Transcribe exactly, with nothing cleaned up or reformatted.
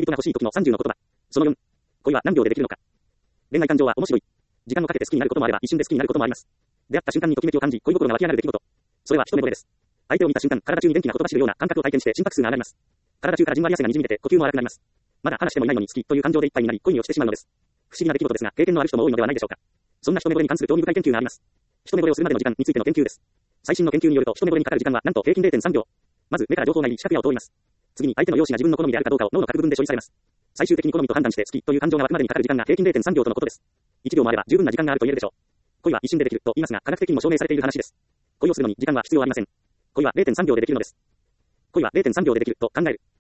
が欲しい時のさんじゅうの言葉。そのよん。恋は何秒でできるのか。恋愛感情は面白い。時間をかけて好きになることもあれば、一瞬で好きになることもあります。出会った瞬間にときめきを感じ、恋心が湧き上がる出来事。それは一目惚れです。相手を見た瞬間、体中に電気がほとばしるような感覚を体験して心拍数が上がります。体中からじんわり汗がにじみ出て、呼吸も荒くなります。まだ話してもいないのに好きという感情でいっぱいになり、恋に落ちてしまうのです。不思議な出来事ですが、経験のある人も多いのではないでしょうか。そんな一目惚れに関する興味深い研究があります。一目惚れをするまでの時間についての研究です。最新の研究によると、一目惚れにかかる時間はなんと平均 れいてんさんびょう。まず、目から情報が入り、視覚野を通ります。次に、相手の容姿が自分の好みであるかどうかを脳の各部分で処理されます。最終的に好みと判断して好きという感情が湧くまでにかかる時間が平均 れいてんさんびょうとのことです。いちびょうもあれば十分な時間があると言えるでしょう。恋は一瞬でできると言いますが、科学的にも証明されている話です。恋をするのに時間は必要ありません。恋は れいてんさんびょうでできるのです。恋は れいてんさんびょうでできると考える。